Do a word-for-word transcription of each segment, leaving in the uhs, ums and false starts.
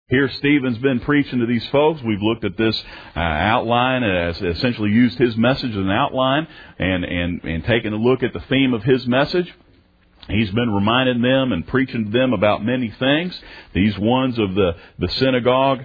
Here Stephen's been preaching to these folks. We've looked at this uh, outline as essentially used his message as an outline and, and, and taken a look at the theme of his message. He's been reminding them and preaching to them about many things. These ones of the, the synagogue,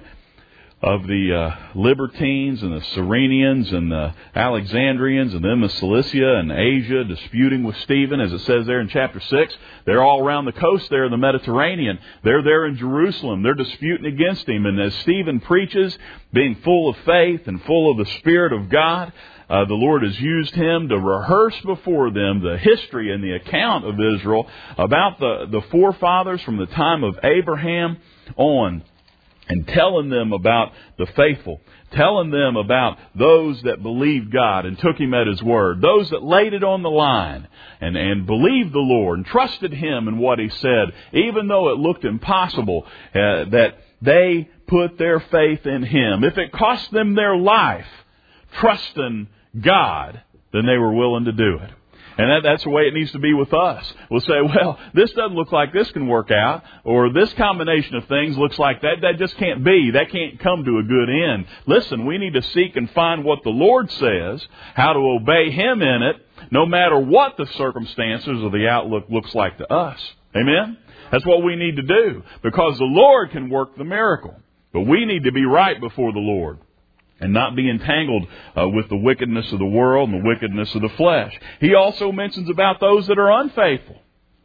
of the uh, Libertines and the Cyrenians and the Alexandrians and then the Cilicia and Asia disputing with Stephen, as it says there in chapter six. They're all around the coast there in the Mediterranean. They're there in Jerusalem. They're disputing against him. And as Stephen preaches, being full of faith and full of the Spirit of God, uh, the Lord has used him to rehearse before them the history and the account of Israel about the, the forefathers from the time of Abraham on, and telling them about the faithful, telling them about those that believed God and took Him at His word, those that laid it on the line and, and believed the Lord and trusted Him in what He said, even though it looked impossible, uh, that they put their faith in Him. If it cost them their life, trusting God, then they were willing to do it. And that, that's the way it needs to be with us. We'll say, well, this doesn't look like this can work out, or this combination of things looks like that. That just can't be. That can't come to a good end. Listen, we need to seek and find what the Lord says, how to obey Him in it, no matter what the circumstances or the outlook looks like to us. Amen? That's what we need to do, because the Lord can work the miracle. But we need to be right before the Lord and not be entangled uh, with the wickedness of the world and the wickedness of the flesh. He also mentions about those that are unfaithful.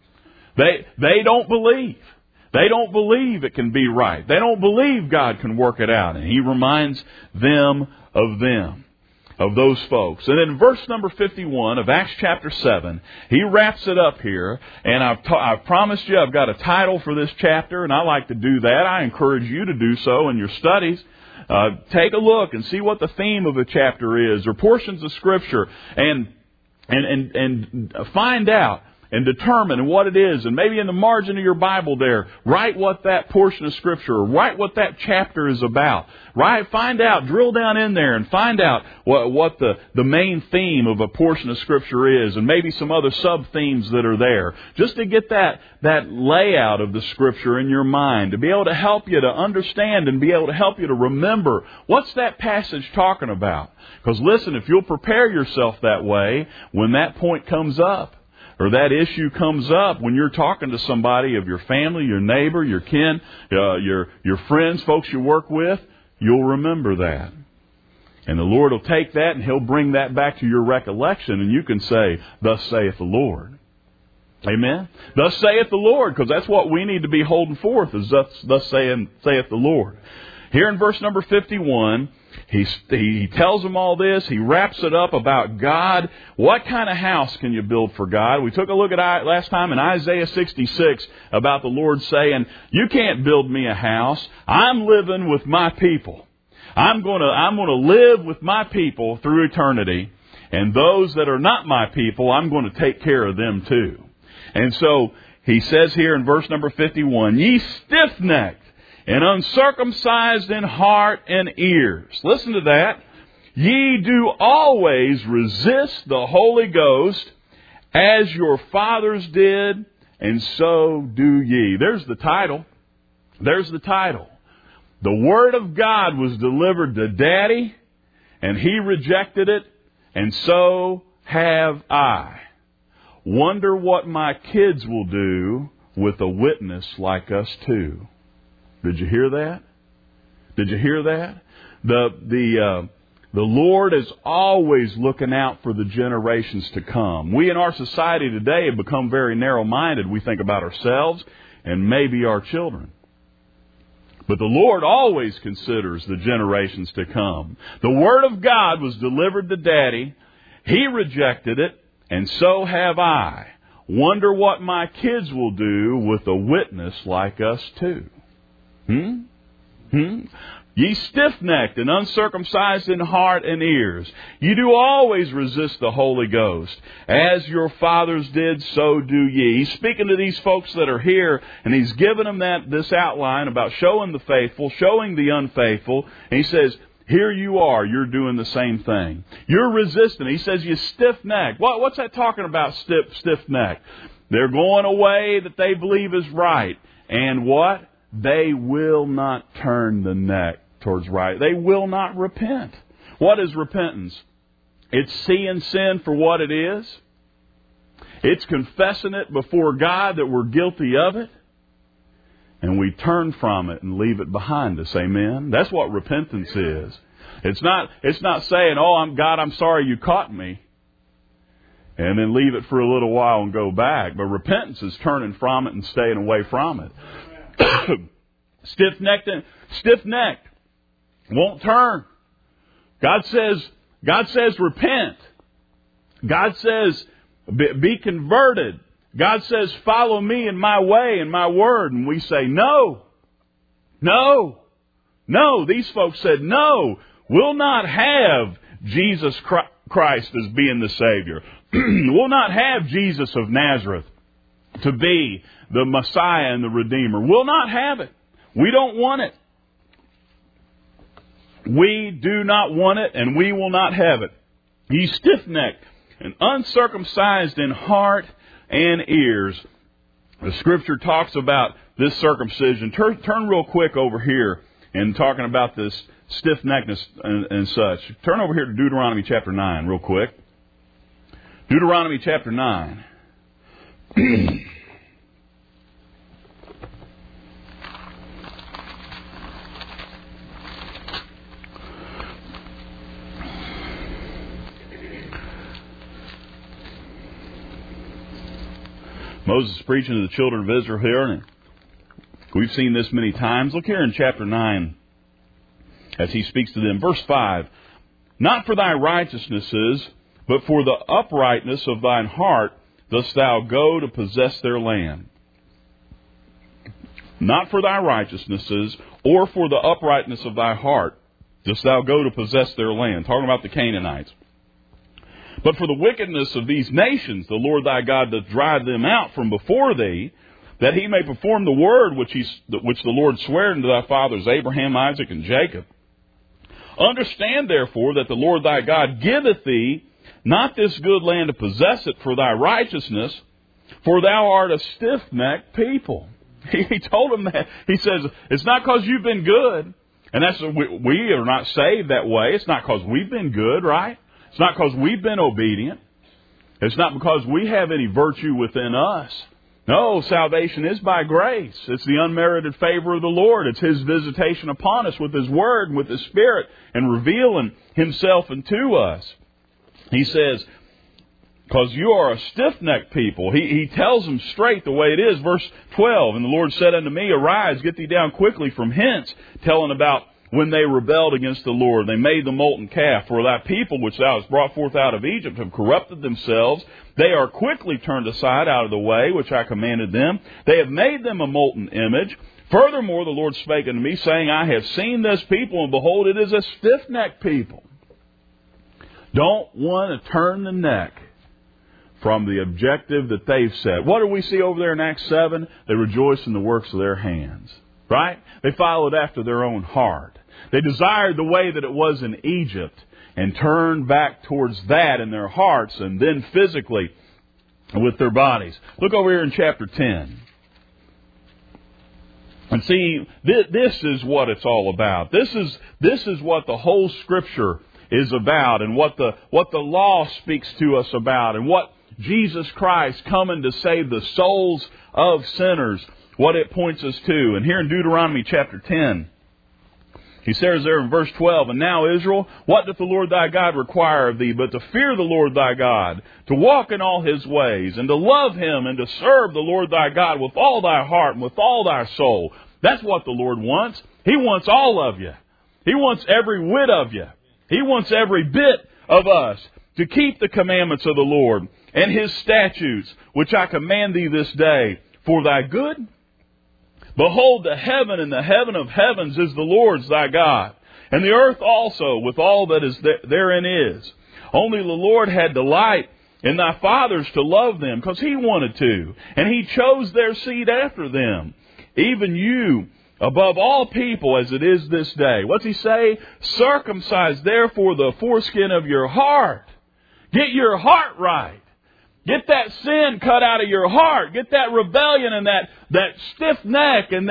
They they don't believe. They don't believe it can be right. They don't believe God can work it out. And He reminds them of them, of those folks. And in verse number fifty-one of Acts chapter seven, he wraps it up here. And I've, ta- I've promised you I've got a title for this chapter, and I like to do that. I encourage you to do so in your studies. Uh, take a look and see what the theme of the chapter is, or portions of Scripture, and and and and find out and determine what it is. And maybe in the margin of your Bible there, write what that portion of Scripture, or write what that chapter is about. Right? Find out, drill down in there and find out what, what the, the main theme of a portion of Scripture is, and maybe some other sub-themes that are there, just to get that, that layout of the Scripture in your mind, to be able to help you to understand and be able to help you to remember what's that passage talking about. Because listen, if you'll prepare yourself that way, when that point comes up, or that issue comes up when you're talking to somebody of your family, your neighbor, your kin, uh, your your friends, folks you work with, you'll remember that. And the Lord will take that and He'll bring that back to your recollection, and you can say, "Thus saith the Lord." Amen? Thus saith the Lord, because that's what we need to be holding forth, is thus, thus saith, saith the Lord. Here in verse number fifty-one, He, he tells them all this. He wraps it up about God. What kind of house can you build for God? We took a look at last time in Isaiah sixty-six about the Lord saying, "You can't build me a house. I'm living with my people. I'm going to I'm going to live with my people through eternity. And those that are not my people, I'm going to take care of them too." And so He says here in verse number fifty-one, "Ye stiff-necked and uncircumcised in heart and ears." Listen to that. "Ye do always resist the Holy Ghost, as your fathers did, and so do ye." There's the title. There's the title. The Word of God was delivered to Daddy, and He rejected it, and so have I. Wonder what my kids will do with a witness like us too. Did you hear that? Did you hear that? The the uh, the Lord is always looking out for the generations to come. We in our society today have become very narrow-minded. We think about ourselves and maybe our children. But the Lord always considers the generations to come. The Word of God was delivered to Daddy. He rejected it, and so have I. Wonder what my kids will do with a witness like us too. Hmm? Hmm? "Ye stiff-necked and uncircumcised in heart and ears, ye do always resist the Holy Ghost. As your fathers did, so do ye." He's speaking to these folks that are here, and He's giving them that this outline about showing the faithful, showing the unfaithful. And He says, here you are, you're doing the same thing. You're resisting. He says, you stiff-necked. What, what's that talking about, stiff, stiff-necked? They're going a way that they believe is right. And what? they will not turn the neck towards right. They will not repent. What is repentance? It's seeing sin for what it is. It's confessing it before God that we're guilty of it. And we turn from it and leave it behind us. Amen? That's what repentance is. It's not, it's not saying, oh, I'm God, I'm sorry you caught me, and then leave it for a little while and go back. But repentance is turning from it and staying away from it. Stiff-necked, stiff-necked, won't turn. God says, God says repent. God says be, be converted. God says follow me in my way and my word. And we say no, no, no. These folks said no. We'll not have Jesus Christ as being the Savior. We'll not have Jesus of Nazareth to be the Messiah and the Redeemer. We'll not have it. We don't want it. We do not want it, and we will not have it. Ye stiff-necked and uncircumcised in heart and ears. The Scripture talks about this circumcision. Turn, turn real quick over here and talking about this stiff-neckedness and, and such. Turn over here to Deuteronomy chapter nine real quick. Deuteronomy chapter nine. Moses is preaching to the children of Israel here, and we've seen this many times. Look here in chapter nine as he speaks to them. Verse five, not for thy righteousnesses, but for the uprightness of thine heart dost thou go to possess their land. Not for thy righteousnesses, or for the uprightness of thy heart dost thou go to possess their land. Talking about the Canaanites. But for the wickedness of these nations, the Lord thy God doth drive them out from before thee, that he may perform the word which, he, which the Lord sware unto thy fathers Abraham, Isaac, and Jacob. Understand therefore that the Lord thy God giveth thee not this good land to possess it for thy righteousness, for thou art a stiff-necked people. He, he told them that. He says, it's not because you've been good, and that's we, we are not saved that way. It's not because we've been good, right? It's not because we've been obedient. It's not because we have any virtue within us. No, salvation is by grace. It's the unmerited favor of the Lord. It's His visitation upon us with His Word and with His Spirit and revealing Himself unto us. He says, because you are a stiff-necked people. He, he tells them straight the way it is. Verse twelve, and the Lord said unto me, arise, get thee down quickly from hence, telling about when they rebelled against the Lord. They made the molten calf. For thy people which thou hast brought forth out of Egypt have corrupted themselves. They are quickly turned aside out of the way which I commanded them. They have made them a molten image. Furthermore, the Lord spake unto me, saying, I have seen this people, and behold, it is a stiff-necked people. Don't want to turn the neck from the objective that they've set. What do we see over there in Acts seven? They rejoice in the works of their hands. Right? They followed after their own heart. They desired the way that it was in Egypt and turned back towards that in their hearts and then physically with their bodies. Look over here in chapter ten. And see, th- this is what it's all about. This is this is what the whole Scripture is about, and what the what the law speaks to us about, and what Jesus Christ coming to save the souls of sinners, what it points us to. And here in Deuteronomy chapter ten, he says there in verse twelve, and now Israel, what doth the Lord thy God require of thee, but to fear the Lord thy God, to walk in all His ways, and to love Him, and to serve the Lord thy God with all thy heart and with all thy soul. That's what the Lord wants. He wants all of you. He wants every whit of you. He wants every bit of us to keep the commandments of the Lord and His statutes, which I command thee this day for thy good. Behold, the heaven and the heaven of heavens is the Lord's thy God, and the earth also with all that is therein is. Only the Lord had delight in thy fathers to love them, because He wanted to, and He chose their seed after them, even you above all people as it is this day. What's He say? Circumcise therefore the foreskin of your heart. Get your heart right. Get that sin cut out of your heart. Get that rebellion and that, that stiff neck and that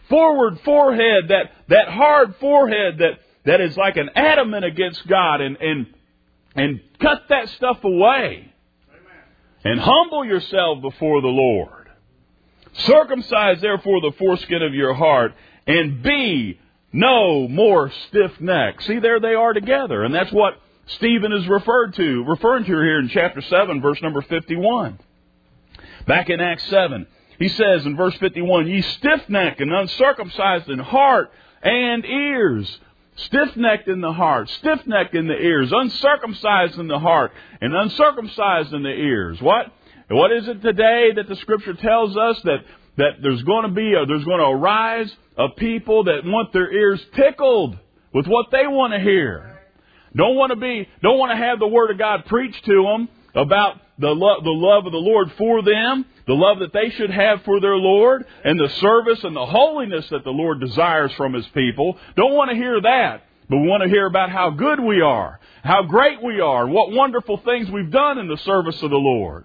forward forehead, that, that hard forehead that, that is like an adamant against God, and, and, and cut that stuff away. Amen. And humble yourself before the Lord. Circumcise therefore the foreskin of your heart, and be no more stiff-necked. See, there they are together. And that's what Stephen is referred to, referring to here in chapter seven, verse number fifty-one. Back in Acts seven, he says in verse fifty-one, ye stiff-necked and uncircumcised in heart and ears. Stiff-necked in the heart, stiff-necked in the ears, uncircumcised in the heart, and uncircumcised in the ears. What? What is it today that the Scripture tells us that, that there's going to be, a, there's going to arise a people that want their ears tickled with what they want to hear. Don't want to be, don't want to have the Word of God preached to them about the love, the love of the Lord for them, the love that they should have for their Lord, and the service and the holiness that the Lord desires from His people. Don't want to hear that, but we want to hear about how good we are, how great we are, what wonderful things we've done in the service of the Lord.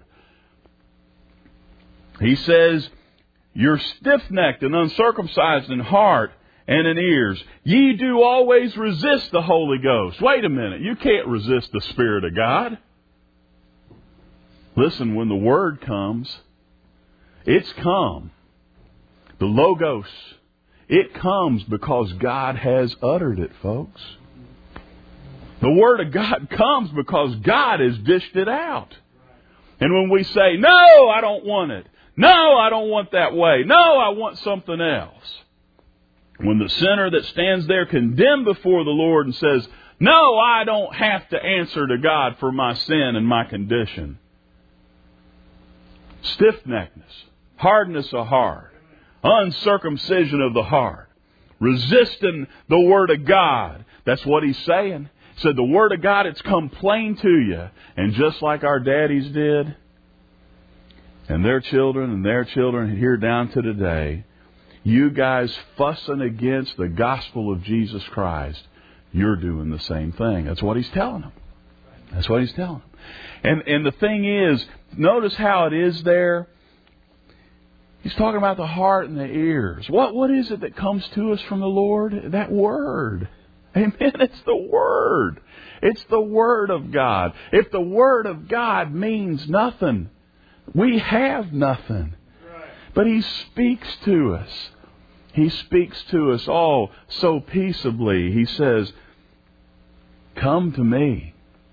He says, you're stiff-necked and uncircumcised in heart and in ears. Ye do always resist the Holy Ghost. Wait a minute, you can't resist the Spirit of God. Listen, when the Word comes, it's come. The Logos, it comes because God has uttered it, folks. The Word of God comes because God has dished it out. And when we say, no, I don't want it. No, I don't want that way. No, I want something else. When the sinner that stands there condemned before the Lord and says, no, I don't have to answer to God for my sin and my condition. Stiff-neckedness, hardness of heart, uncircumcision of the heart, resisting the Word of God. That's what he's saying. He said, the Word of God, it's come plain to you. And just like our daddies did, and their children and their children here down to today, you guys fussing against the gospel of Jesus Christ, you're doing the same thing. That's what he's telling them. That's what he's telling them. And, and the thing is, notice how it is there. He's talking about the heart and the ears. What, what is it that comes to us from the Lord? That Word. Amen. It's the Word. It's the Word of God. If the Word of God means nothing, we have nothing. But He speaks to us. He speaks to us all so peaceably. He says, come to me.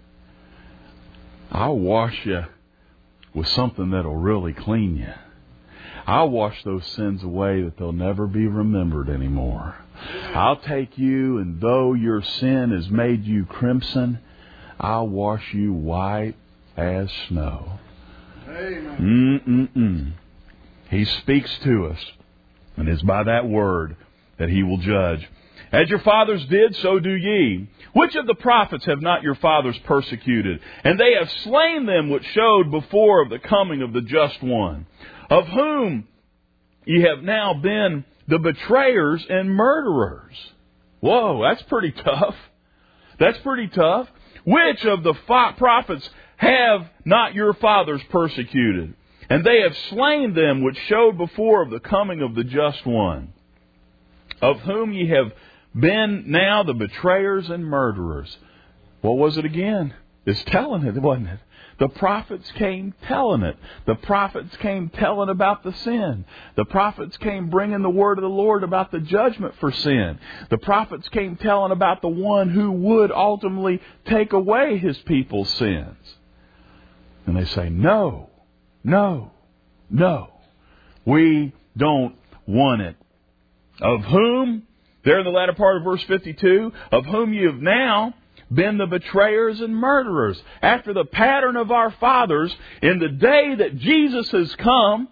I'll wash you with something that'll really clean you. I'll wash those sins away that they'll never be remembered anymore. I'll take you, and though your sin has made you crimson, I'll wash you white as snow. Mm-mm-mm. He speaks to us, and it's by that Word that He will judge. As your fathers did, so do ye. Which of the prophets have not your fathers persecuted? And they have slain them which showed before of the coming of the just one, of whom ye have now been the betrayers and murderers. Whoa, that's pretty tough. That's pretty tough. Which of the prophets have not your fathers persecuted? And they have slain them which showed before of the coming of the just one, of whom ye have been now the betrayers and murderers. What was it again? It's telling it, wasn't it? The prophets came telling it. The prophets came telling about the sin. The prophets came bringing the word of the Lord about the judgment for sin. The prophets came telling about the one who would ultimately take away His people's sins. And they say, no, no, no. We don't want it. Of whom, there in the latter part of verse fifty-two, of whom you have now been the betrayers and murderers, after the pattern of our fathers, in the day that Jesus has come,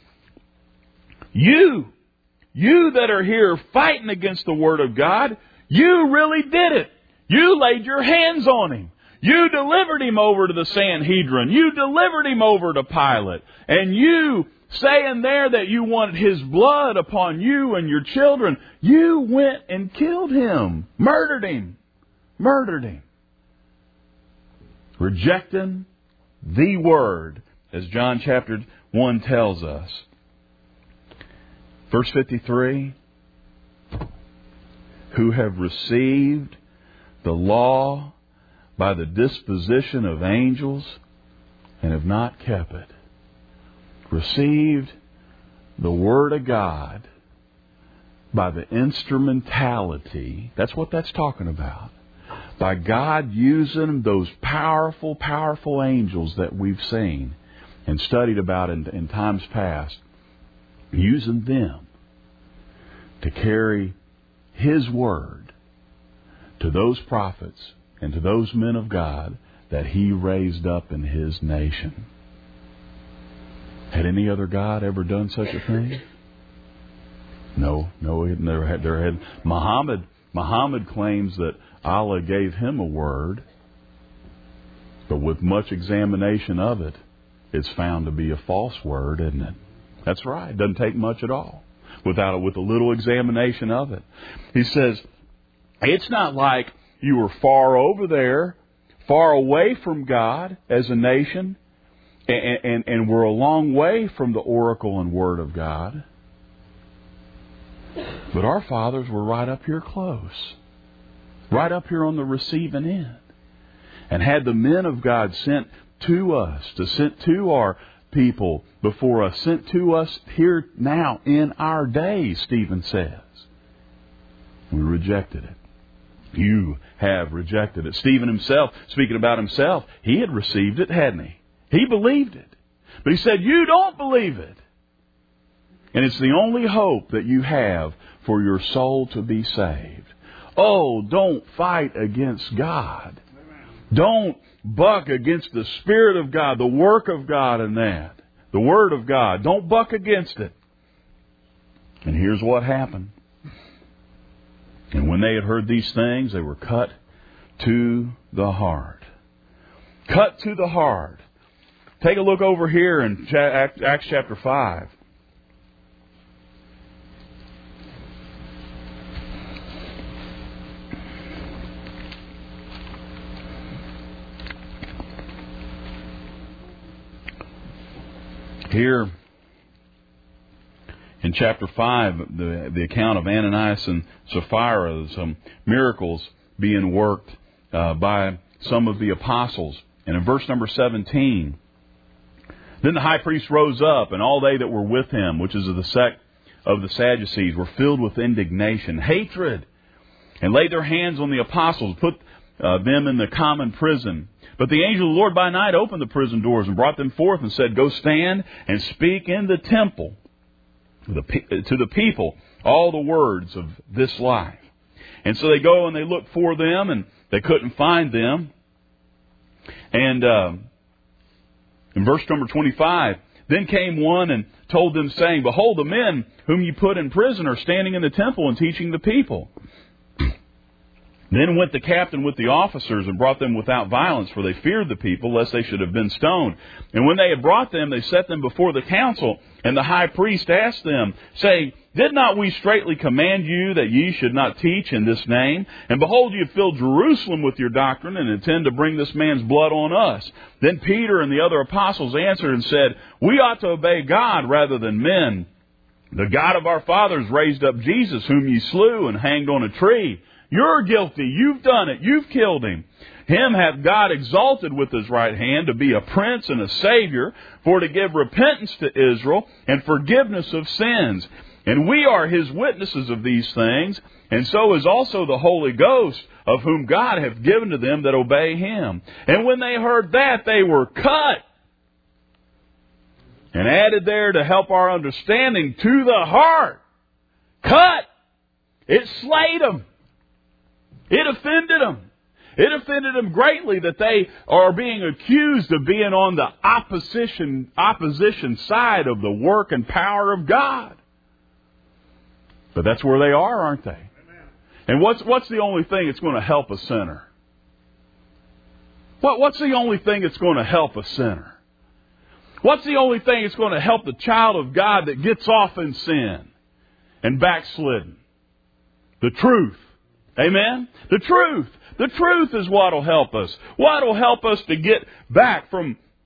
you, you that are here fighting against the Word of God, you really did it. You laid your hands on Him. You delivered Him over to the Sanhedrin. You delivered Him over to Pilate. And you, saying there that you wanted His blood upon you and your children, you went and killed Him, murdered Him. Murdered Him. Rejecting the Word, as John chapter one tells us. Verse fifty-three, who have received the law by the disposition of angels and have not kept it. Received the Word of God by the instrumentality. That's what that's talking about. By God using those powerful, powerful angels that we've seen and studied about in, in times past, using them to carry His Word to those prophets and to those men of God that He raised up in His nation. Had any other God ever done such a thing? No, no, it never had. There had Muhammad. Muhammad claims that Allah gave him a word, but with much examination of it, it's found to be a false word, isn't it? That's right. It doesn't take much at all. Without with a little examination of it, he says, it's not like you were far over there, far away from God as a nation, and, and, and we're a long way from the oracle and word of God. But our fathers were right up here close. Right up here on the receiving end. And had the men of God sent to us, to send to our people before us, sent to us here now in our days, Stephen says. We rejected it. You have rejected it. Stephen himself, speaking about himself, he had received it, hadn't he? He believed it. But he said, you don't believe it. And it's the only hope that you have for your soul to be saved. Oh, don't fight against God. Don't buck against the Spirit of God, the work of God in that. The Word of God. Don't buck against it. And here's what happened. And when they had heard these things, they were cut to the heart. Cut to the heart. Take a look over here in Acts chapter five. Here in chapter five, the, the account of Ananias and Sapphira, some miracles being worked uh, by some of the apostles. And in verse number seventeen, then the high priest rose up, and all they that were with him, which is of the sect of the Sadducees, were filled with indignation, hatred, and laid their hands on the apostles, put uh, them in the common prison. But the angel of the Lord by night opened the prison doors and brought them forth and said, go stand and speak in the temple to the people all the words of this life. And so they go and they look for them, and they couldn't find them. And uh, in verse number twenty-five, then came one and told them, saying, behold, the men whom you put in prison are standing in the temple and teaching the people. Then went the captain with the officers and brought them without violence, for they feared the people, lest they should have been stoned. And when they had brought them, they set them before the council. And the high priest asked them, saying, did not we straitly command you that ye should not teach in this name? And behold, ye have filled Jerusalem with your doctrine, and intend to bring this man's blood on us. Then Peter and the other apostles answered and said, we ought to obey God rather than men. The God of our fathers raised up Jesus, whom ye slew and hanged on a tree. You're guilty. You've done it. You've killed him. Him hath God exalted with his right hand to be a prince and a savior, for to give repentance to Israel and forgiveness of sins. And we are his witnesses of these things, and so is also the Holy Ghost, of whom God hath given to them that obey him. And when they heard that, they were cut, and added there to help our understanding to the heart. Cut! It slayed them. It offended them. It offended them greatly that they are being accused of being on the opposition opposition side of the work and power of God. But that's where they are, aren't they? Amen. And what's what's the only thing that's going to help a sinner? What what's the only thing that's going to help a sinner? What's the only thing that's going to help the child of God that gets off in sin and backslidden? The truth. Amen? The truth. The truth is what will help us. What will help us to get back from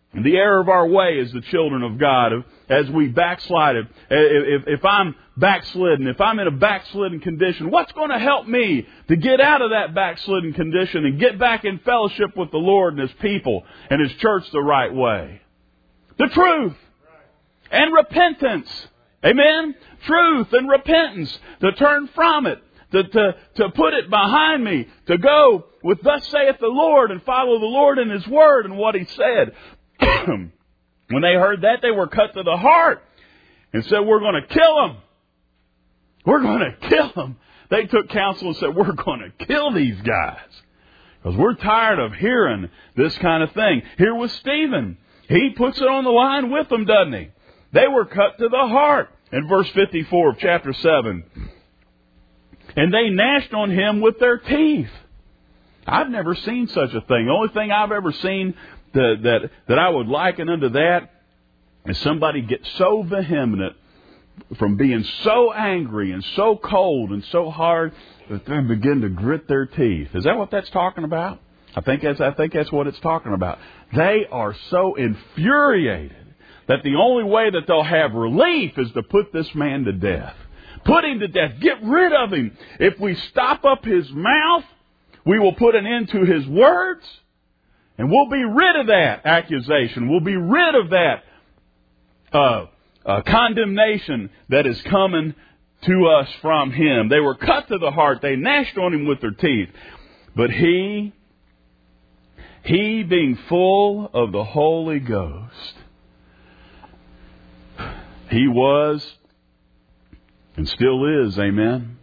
And the error of our way as the children of God, as we backslided, if, if I'm backslidden, if I'm in a backslidden condition, what's going to help me to get out of that backslidden condition and get back in fellowship with the Lord and His people and His church the right way? The truth and repentance. Amen? Truth and repentance. To turn from it. To, to, to put it behind me. To go with thus saith the Lord and follow the Lord in His Word and what He said. When they heard that, they were cut to the heart and said, we're going to kill him. We're going to kill him. They took counsel and said, we're going to kill these guys because we're tired of hearing this kind of thing. Here was Stephen. He puts it on the line with them, doesn't he? They were cut to the heart. In verse fifty-four of chapter seven, and they gnashed on him with their teeth. I've never seen such a thing. The only thing I've ever seen That, that that I would liken unto that is somebody gets so vehement from being so angry and so cold and so hard that they begin to grit their teeth. Is that what that's talking about? I think that's I think that's what it's talking about. They are so infuriated that the only way that they'll have relief is to put this man to death. Put him to death. Get rid of him. If we stop up his mouth, we will put an end to his words. And we'll be rid of that accusation. We'll be rid of that uh, uh, condemnation that is coming to us from him. They were cut to the heart. They gnashed on him with their teeth. But he, he being full of the Holy Ghost, he was and still is, amen.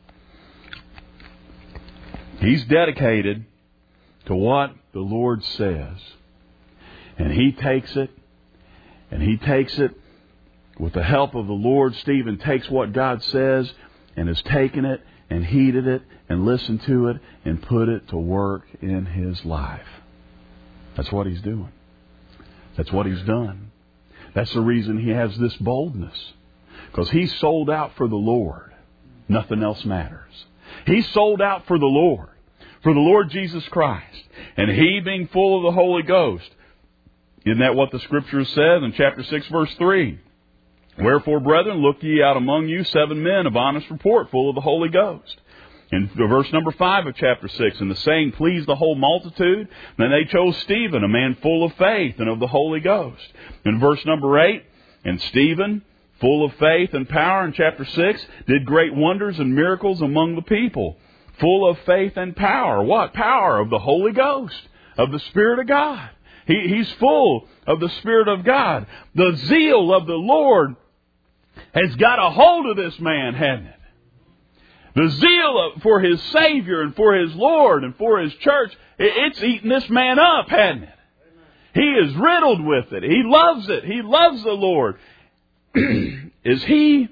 He's dedicated to what the Lord says. And he takes it, and he takes it with the help of the Lord. Stephen takes what God says and has taken it and heeded it and listened to it and put it to work in his life. That's what he's doing. That's what he's done. That's the reason he has this boldness. Because he's sold out for the Lord. Nothing else matters. He's sold out for the Lord. For the Lord Jesus Christ. And he being full of the Holy Ghost. Isn't that what the Scripture says in chapter six, verse three? Wherefore, brethren, look ye out among you seven men of honest report, full of the Holy Ghost. In verse number five of chapter six, and the saying pleased the whole multitude. Then they chose Stephen, a man full of faith and of the Holy Ghost. In verse number eight, and Stephen, full of faith and power, in chapter six, did great wonders and miracles among the people. Full of faith and power. What? Power of the Holy Ghost, of the Spirit of God. He, he's full of the Spirit of God. The zeal of the Lord has got a hold of this man, hasn't it? The zeal of, for his Savior and for his Lord and for his church, it, it's eaten this man up, hasn't it? He is riddled with it. He loves it. He loves the Lord. Is he,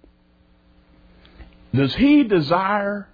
does he desire,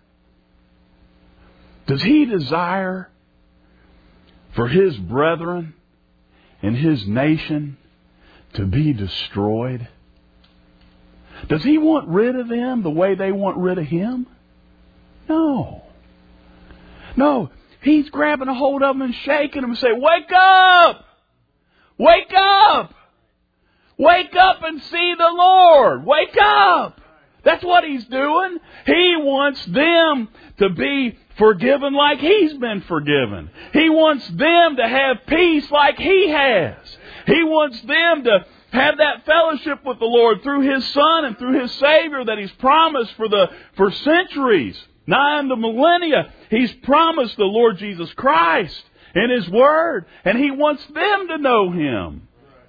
does he desire for his brethren and his nation to be destroyed? Does he want rid of them the way they want rid of him? No. No. He's grabbing a hold of them and shaking them and saying, wake up! Wake up! Wake up and see the Lord! Wake up! That's what he's doing. He wants them to be forgiven like he's been forgiven. He wants them to have peace like he has. He wants them to have that fellowship with the Lord through His Son and through His Savior that He's promised for the for centuries, nigh unto millennia. He's promised the Lord Jesus Christ in His Word, and He wants them to know Him.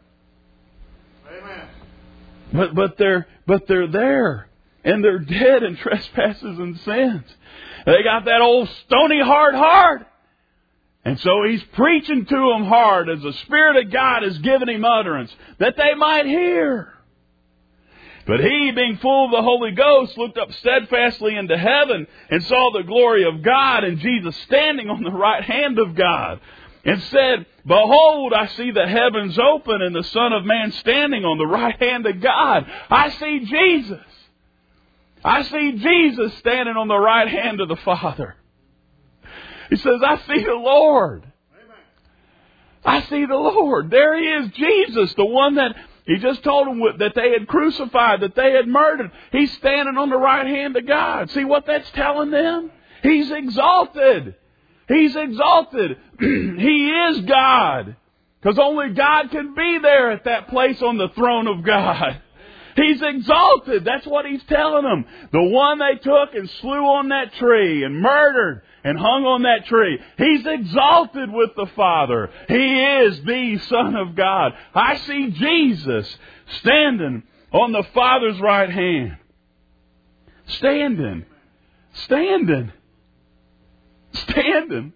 Amen. But but they're but they're there, and they're dead in trespasses and sins. They got that old stony hard heart. And so he's preaching to them hard as the Spirit of God has given him utterance that they might hear. But he, being full of the Holy Ghost, looked up steadfastly into heaven and saw the glory of God and Jesus standing on the right hand of God, and said, Behold, I see the heavens open and the Son of Man standing on the right hand of God. I see Jesus. I see Jesus standing on the right hand of the Father. He says, I see the Lord. Amen. I see the Lord. There He is, Jesus, the one that He just told them that they had crucified, that they had murdered. He's standing on the right hand of God. See what that's telling them? He's exalted. He's exalted. He is God. Because only God can be there at that place on the throne of God. He's exalted. That's what He's telling them. The one they took and slew on that tree and murdered and hung on that tree. He's exalted with the Father. He is the Son of God. I see Jesus standing on the Father's right hand. Standing. Standing. Standing.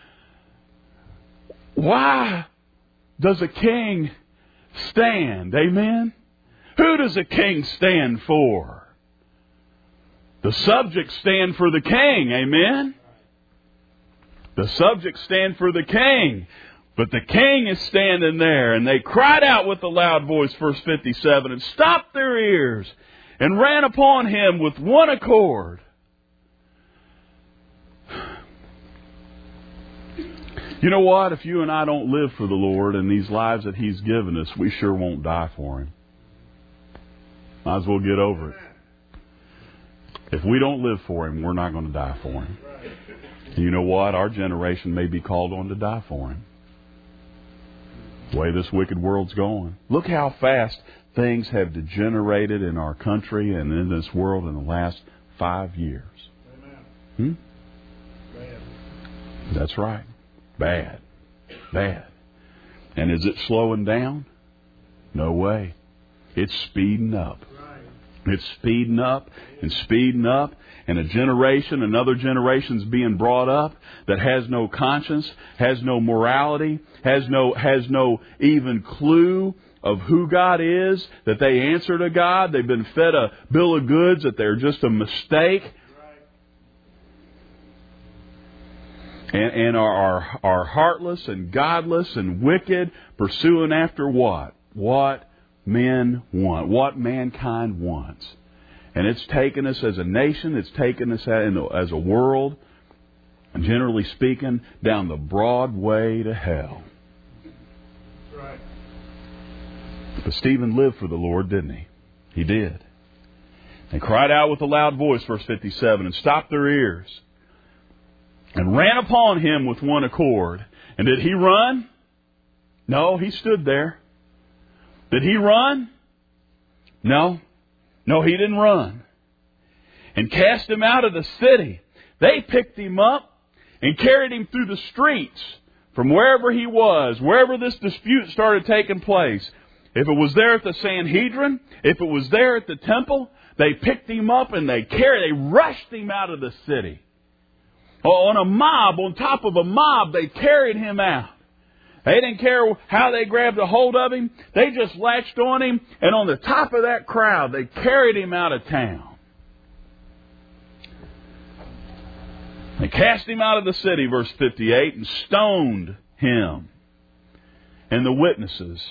Why does a king stand? Amen? Who does a king stand for? The subjects stand for the king. Amen? The subjects stand for the king. But the king is standing there. And they cried out with a loud voice, verse fifty-seven, and stopped their ears and ran upon him with one accord. You know what? If you and I don't live for the Lord and these lives that He's given us, we sure won't die for Him. Might as well get over it. If we don't live for Him, we're not going to die for Him. And you know what? Our generation may be called on to die for Him. The way this wicked world's going. Look how fast things have degenerated in our country and in this world in the last five years. Hmm? That's right. Bad. Bad. And is it slowing down? No way. It's speeding up. It's speeding up and speeding up. And a generation, another generation's being brought up that has no conscience, has no morality, has no, has no even clue of who God is, that they answer to God. They've been fed a bill of goods that they're just a mistake. And, and are, are, are heartless and godless and wicked, pursuing after what? What men want. What mankind wants. And it's taken us as a nation, it's taken us as a world, and generally speaking, down the broad way to hell. Right. But Stephen lived for the Lord, didn't he? He did. They cried out with a loud voice, verse fifty-seven, and stopped their ears. And ran upon him with one accord. And did he run? No, he stood there. Did he run? No. No, he didn't run. And cast him out of the city. They picked him up and carried him through the streets from wherever he was, wherever this dispute started taking place. If it was there at the Sanhedrin, if it was there at the temple, they picked him up and they carried, they rushed him out of the city. On a mob, on top of a mob, they carried him out. They didn't care how they grabbed a hold of him. They just latched on him, and on the top of that crowd, they carried him out of town. They cast him out of the city, verse fifty-eight, and stoned him and the witnesses.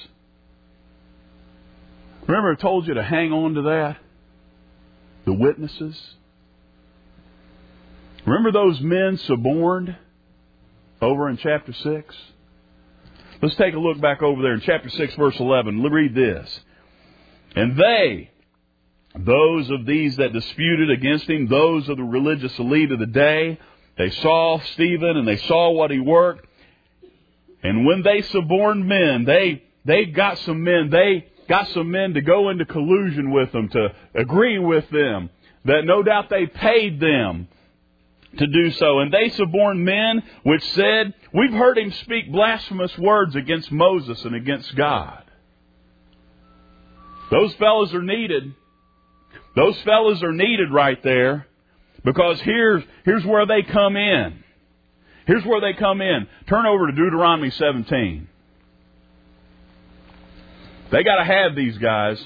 Remember I told you to hang on to that? The witnesses. Remember those men suborned over in chapter six? Let's take a look back over there in chapter six, verse eleven. Read this. And they, those of these that disputed against him, those of the religious elite of the day, they saw Stephen and they saw what he worked. And when they suborned men, they they got some men, they got some men to go into collusion with them, to agree with them, that no doubt they paid them to do so. And they suborned men which said, we've heard him speak blasphemous words against Moses and against God. Those fellows are needed. Those fellows are needed right there, because here's, here's where they come in. Here's where they come in. Turn over to Deuteronomy seventeen. They got to have these guys.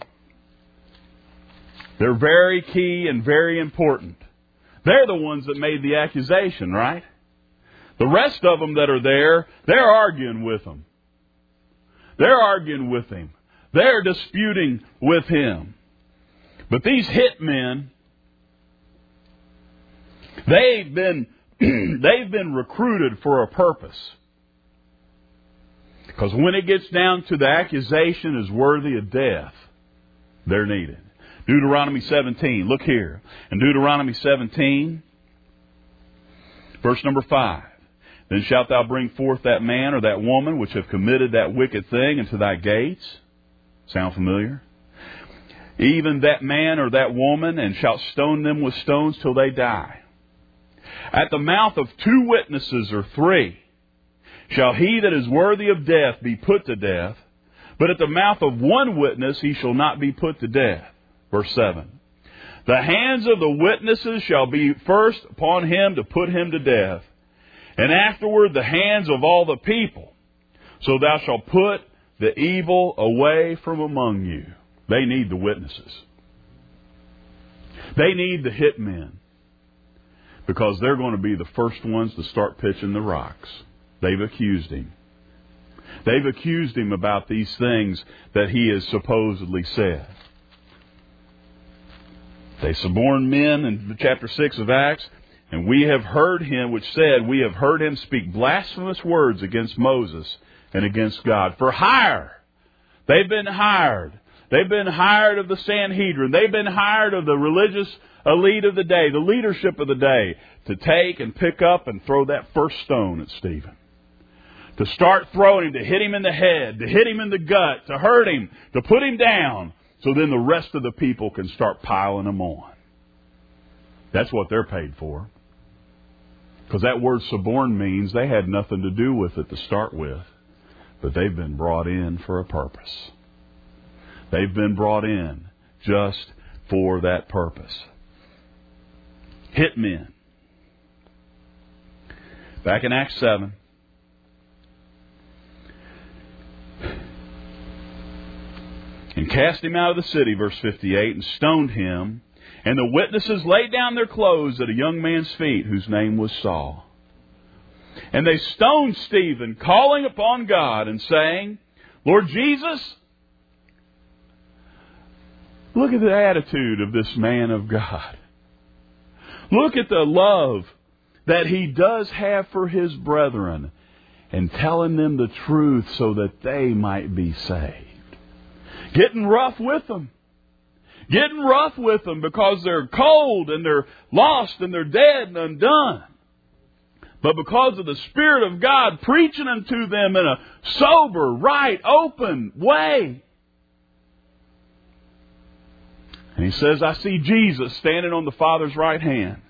They're very key and very important. They're the ones that made the accusation, right? The rest of them that are there, they're arguing with him. They're arguing with him. They're disputing with him. But these hitmen, they've been they've been recruited for a purpose. Because when it gets down to the accusation is worthy of death, they're needed. Deuteronomy seventeen. Look here. In Deuteronomy seventeen, verse number five. Then shalt thou bring forth that man or that woman which have committed that wicked thing into thy gates. Sound familiar? Even that man or that woman, and shalt stone them with stones till they die. At the mouth of two witnesses or three shall he that is worthy of death be put to death, but at the mouth of one witness he shall not be put to death. Verse seven. The hands of the witnesses shall be first upon him to put him to death, and afterward the hands of all the people. So thou shalt put the evil away from among you. They need the witnesses. They need the hitmen, because they're going to be the first ones to start pitching the rocks. They've accused him. They've accused him about these things that he has supposedly said. They suborned men in chapter six of Acts, and we have heard him, which said, we have heard him speak blasphemous words against Moses and against God. For hire. They've been hired. They've been hired of the Sanhedrin. They've been hired of the religious elite of the day, the leadership of the day, to take and pick up and throw that first stone at Stephen. To start throwing him, to hit him in the head, to hit him in the gut, to hurt him, to put him down, so then the rest of the people can start piling them on. That's what they're paid for. Because that word suborn means they had nothing to do with it to start with, but they've been brought in for a purpose. They've been brought in just for that purpose. Hitmen. Back in Acts seven. And cast him out of the city, verse fifty-eight, and stoned him. And the witnesses laid down their clothes at a young man's feet, whose name was Saul. And they stoned Stephen, calling upon God and saying, Lord Jesus, look at the attitude of this man of God. Look at the love that he does have for his brethren, and telling them the truth so that they might be saved. Getting rough with them. Getting rough with them because they're cold and they're lost and they're dead and undone. But because of the Spirit of God preaching unto them in a sober, right, open way. And he says, I see Jesus standing on the Father's right hand.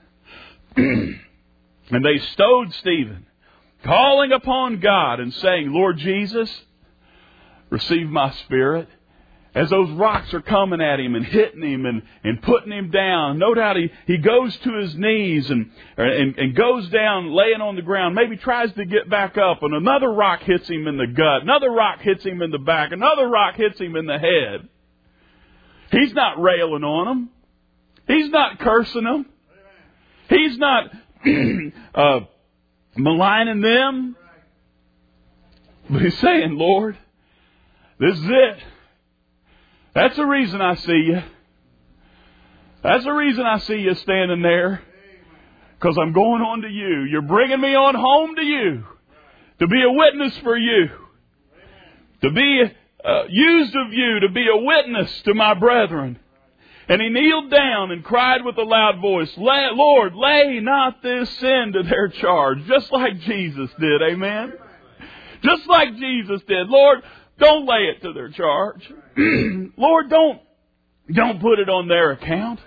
And they stoned Stephen, calling upon God and saying, Lord Jesus, receive my spirit. As those rocks are coming at him and hitting him and, and putting him down, no doubt he, he goes to his knees and, and, and goes down laying on the ground, maybe tries to get back up, and another rock hits him in the gut, another rock hits him in the back, another rock hits him in the head. He's not railing on them. He's not cursing them. He's not uh, maligning them. But he's saying, Lord, this is it. That's the reason I see you. That's the reason I see you standing there. Because I'm going on to you. You're bringing me on home to you. To be a witness for you. To be uh, used of you. To be a witness to my brethren. And he kneeled down and cried with a loud voice, Lord, lay not this sin to their charge. Just like Jesus did. Amen. Just like Jesus did. Lord, don't lay it to their charge. Lord, don't, don't put it on their account.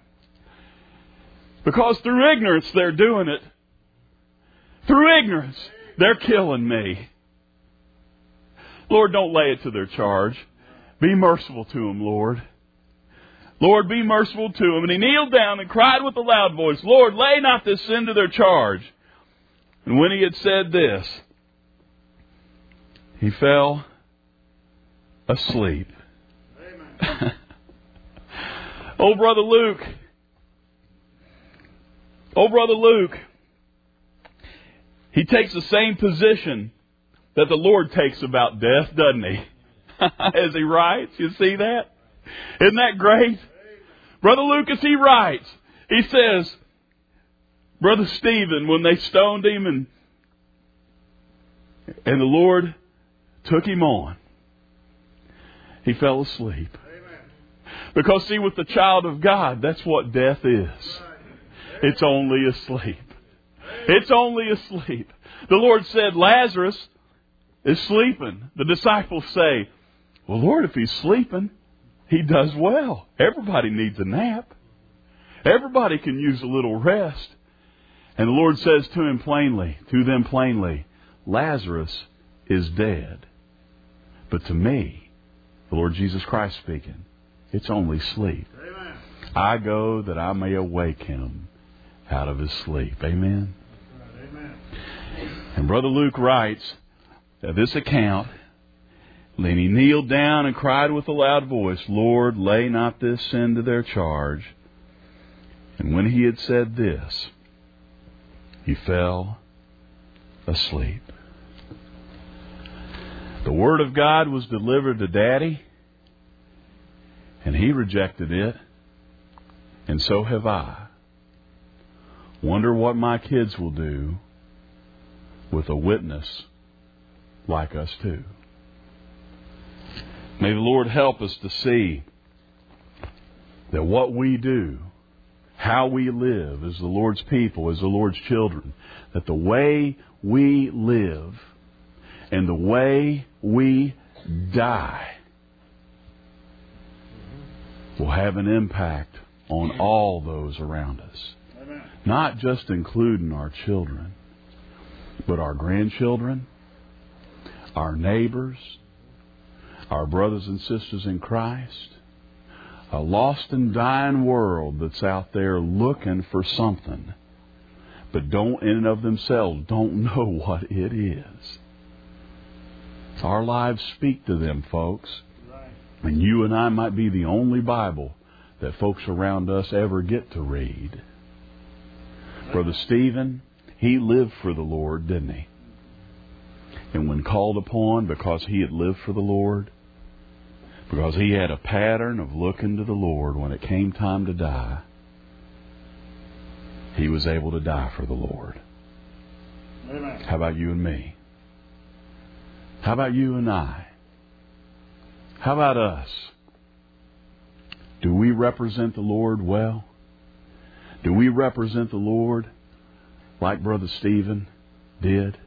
Because through ignorance they're doing it. Through ignorance they're killing me. Lord, don't lay it to their charge. Be merciful to them, Lord. Lord, be merciful to them. And he kneeled down and cried with a loud voice, Lord, lay not this sin to their charge. And when he had said this, he fell asleep. Amen. Oh, Brother Luke. Oh, Brother Luke. He takes the same position that the Lord takes about death, doesn't he? As he writes. You see that? Isn't that great? Brother Luke, as he writes, he says, Brother Stephen, when they stoned him and, and the Lord took him on, he fell asleep. Amen. Because, see, with the child of God, that's what death is. It's only asleep. It's only asleep. The Lord said, Lazarus is sleeping. The disciples say, well, Lord, if he's sleeping, he does well. Everybody needs a nap. Everybody can use a little rest. And the Lord says to him plainly, to them plainly, Lazarus is dead. But to me, the Lord Jesus Christ speaking, it's only sleep. Amen. I go that I may awake him out of his sleep. Amen. Amen. And Brother Luke writes that this account, then he kneeled down and cried with a loud voice, Lord, lay not this sin to their charge. And when he had said this, he fell asleep. The Word of God was delivered to Daddy, and he rejected it, and so have I. Wonder what my kids will do with a witness like us too. May the Lord help us to see that what we do, how we live as the Lord's people, as the Lord's children, that the way we live and the way we die will have an impact on all those around us. Amen. Not just including our children, but our grandchildren, our neighbors, our brothers and sisters in Christ, a lost and dying world that's out there looking for something, but don't in and of themselves don't know what it is. Our lives speak to them, folks. And you and I might be the only Bible that folks around us ever get to read. Brother Stephen, he lived for the Lord, didn't he? And when called upon, because he had lived for the Lord, because he had a pattern of looking to the Lord when it came time to die, he was able to die for the Lord. Amen. How about you and me? How about you and I? How about us? Do we represent the Lord well? Do we represent the Lord like Brother Stephen did?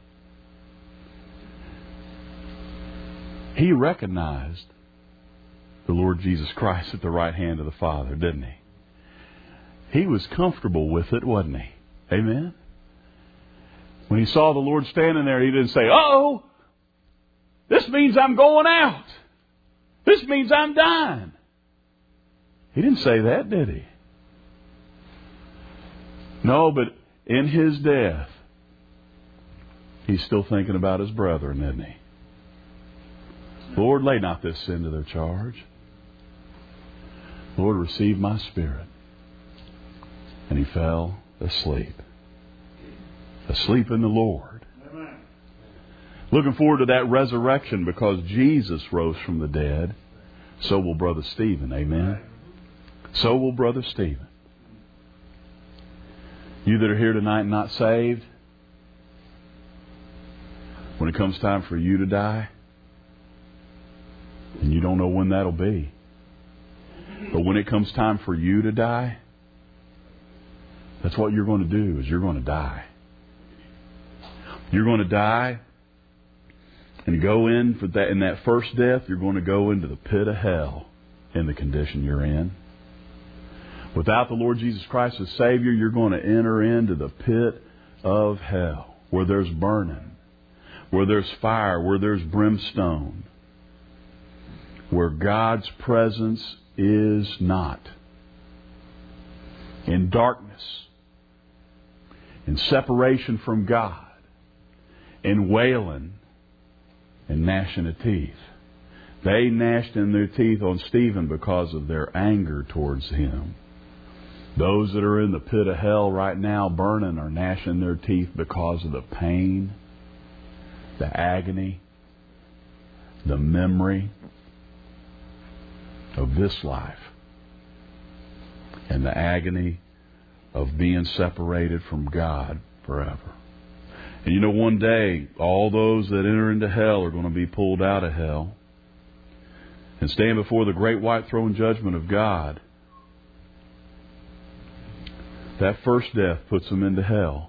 He recognized the Lord Jesus Christ at the right hand of the Father, didn't he? He was comfortable with it, wasn't he? Amen? When he saw the Lord standing there, he didn't say, uh-oh, this means I'm going out. This means I'm dying. He didn't say that, did he? No, but in his death, he's still thinking about his brethren, isn't he? Lord, lay not this sin to their charge. Lord, receive my spirit. And he fell asleep. Asleep in the Lord. Amen. Looking forward to that resurrection, because Jesus rose from the dead. So will Brother Stephen. Amen. So will Brother Stephen. You that are here tonight and not saved, when it comes time for you to die, and you don't know when that'll be, but when it comes time for you to die, that's what you're going to do, is you're going to die. You're going to die and go in for that. In that first death, you're going to go into the pit of hell in the condition you're in. Without the Lord Jesus Christ as Savior, you're going to enter into the pit of hell, where there's burning, where there's fire, where there's brimstone, where God's presence is not. In darkness, in separation from God, in wailing and gnashing of teeth. They gnashed in their teeth on Stephen because of their anger towards him. Those that are in the pit of hell right now burning are gnashing their teeth because of the pain, the agony, the memory of this life, and the agony of being separated from God forever. And you know, one day, all those that enter into hell are going to be pulled out of hell and stand before the great white throne judgment of God. That first death puts them into hell.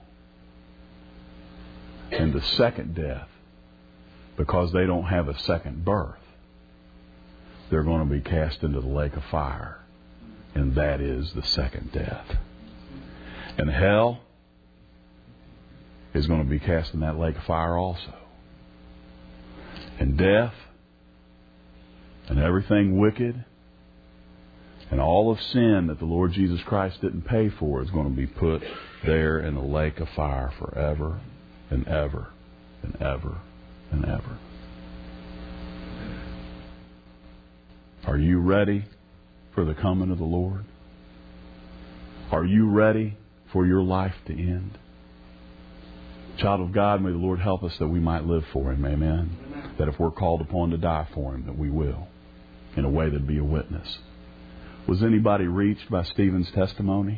And the second death, because they don't have a second birth, they're going to be cast into the lake of fire. And that is the second death. And hell is going to be cast in that lake of fire also. And death and everything wicked and all of sin that the Lord Jesus Christ didn't pay for is going to be put there in the lake of fire forever and ever and ever and ever. Are you ready for the coming of the Lord? Are you ready for your life to end? Child of God, may the Lord help us that we might live for Him. Amen. Amen. That if we're called upon to die for Him, that we will, in a way that'd be a witness. Was anybody reached by Stephen's testimony?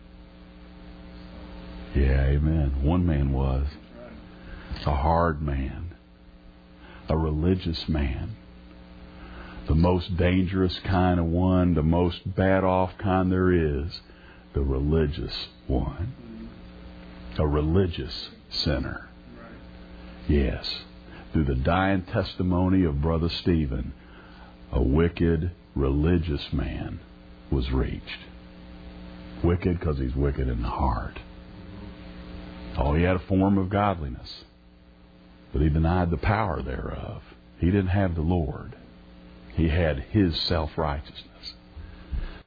Yeah, amen. One man was. A hard man. A religious man. The most dangerous kind of one, the most bad off kind there is. The religious one. A religious sinner. Yes. Through the dying testimony of Brother Stephen, a wicked, religious man was reached. Wicked because he's wicked in the heart. Oh, he had a form of godliness, but he denied the power thereof. He didn't have the Lord. He had his self-righteousness.